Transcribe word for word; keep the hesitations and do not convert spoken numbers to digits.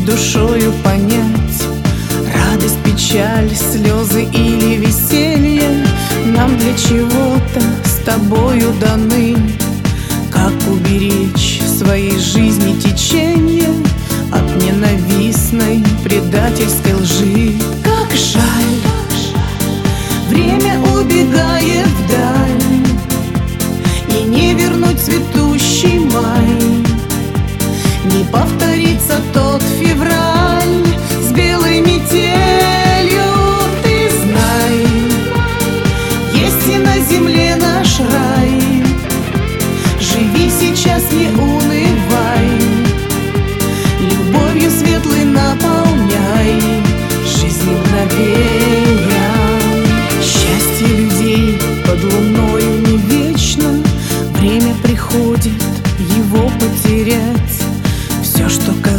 душою понять радость, печаль, слезы или веселье нам для чего-то с тобою даны. Как уберечь в своей жизни течение от ненавистной предательской лжи? Как жаль, время убегает вдаль, и не вернуть цветущий май, не повторится тот февраль с белой метелью. Ты знай, есть и на земле наш рай. Живи сейчас, не унывай, любовью светлой наполняй жизнь мгновенья. Счастье людей под луною не вечно, время приходит его потерять. Все, что казалось